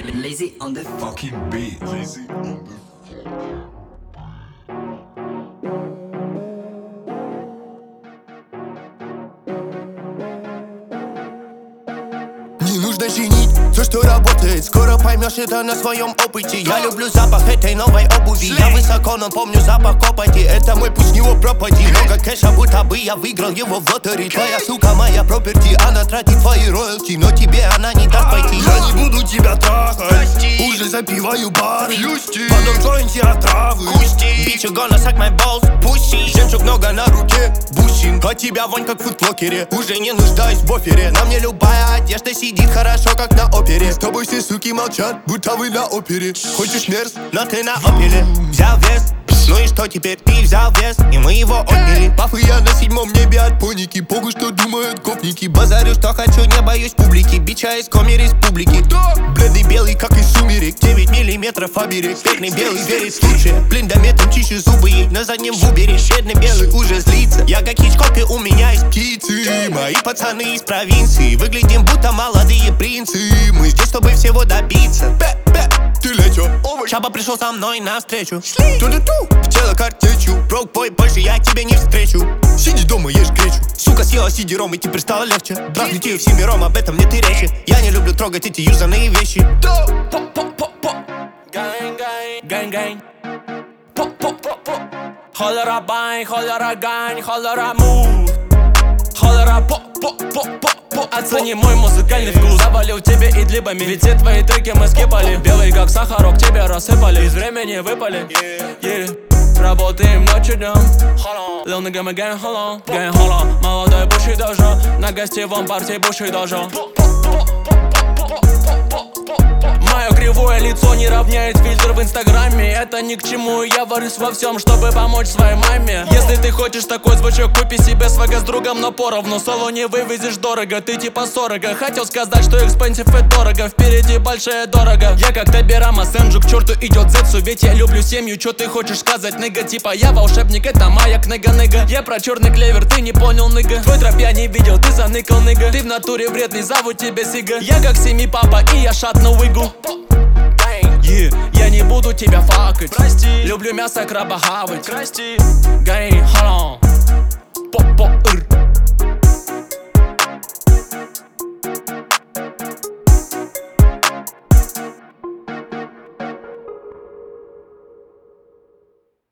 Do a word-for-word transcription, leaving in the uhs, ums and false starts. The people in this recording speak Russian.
Lazy on the fucking beat. Lazy on the Не нужно чинить все, что работает. Скоро поймешь это на своем опыте. Я люблю запах этой новой обуви. Я высоко, но помню запах копоти. Это мой путь, с него пропади. Много кэша, будто бы я выиграл его в лотерей. Твоя сука моя проперти. Она тратит твои роялти, но тебе она не даст пойти. Я не буду тебя трахать, уже запиваю бары. Потом джойнте отравы. Bitch, you gonna suck my balls, pussy. Жемчуг много на руке, бусин. От тебя вонь как в фудблокере. Уже не нуждаюсь в буфере. На мне любая одежда сидит хорошо, как на опере. С тобой все суки молчат, будто вы на опере. Хочешь мерз, но ты на опеле. Взял вес, ну и что теперь? Ты взял вес, и мы его отняли. Пафы я на седьмом небе от поники. Похуй, что думают гопники. Базарю, что хочу, не боюсь публики. Бича из коми республики. Бледный белый, как из сумерек. Девять миллиметров оберег. Бедный белый верит в лучшее. Блиндометом чищу зубы ей на заднем вубере. Бедный белый уже злится. Я как Хичкок, и у меня есть птицы. Мои пацаны из провинции. Выглядим будто молодые принцы. Мы здесь, чтобы всего добиться. Бе-бе, ты лечо, овощ. Шаба пришел со мной навстречу. Ту-ду-ту, в тело картечью. Брок-бой, больше я тебя не встречу. Сиди дома, ешь гречу. Сука съела сидером, и теперь стало легче. Трахнуть ее всемиром, об этом нет и речи. Я не люблю трогать эти юзанные вещи. Гэнг-гэнг, по-по-по-по. Холера байн, холера гань, холера мув. Холера по-по-по-по-по. Оцени мой музыкальный вкус. Завалил тебе идлибами, ведь все твои треки мы скипали. Белый как сахарок, тебе рассыпали. Из времени выпали, yeah. Работаем ночью днем. Lil nigga мы gang холо, gang холо. Молодой Бушидо, на гостевом парте Бушидо. Мое кривое лицо не равняет фильтр в инстаграме. Это ни к чему, я варюсь во всем, чтобы помочь своей маме. Если ты хочешь такой звучок, купи себе свага с другом, но поровну. Соло не вывезешь дорого, ты типа сорок. Хотел сказать, что экспенсив и дорого. Впереди большая дорога. Я как Табирама Сенджу, к черту идет зетсу. Ведь я люблю семью, что ты хочешь сказать, ныга? Типа я волшебник, это моя книга, ныга. Я про черный клевер, ты не понял, ныга. Твой троп я не видел, ты заныкал, ныга. Ты в натуре вредный, зовут тебя Сига. Я как семи папа, и я шатну выгу. Yeah, я не буду тебя факать. Прости. Люблю мясо краба хавать. Прости. Гэй,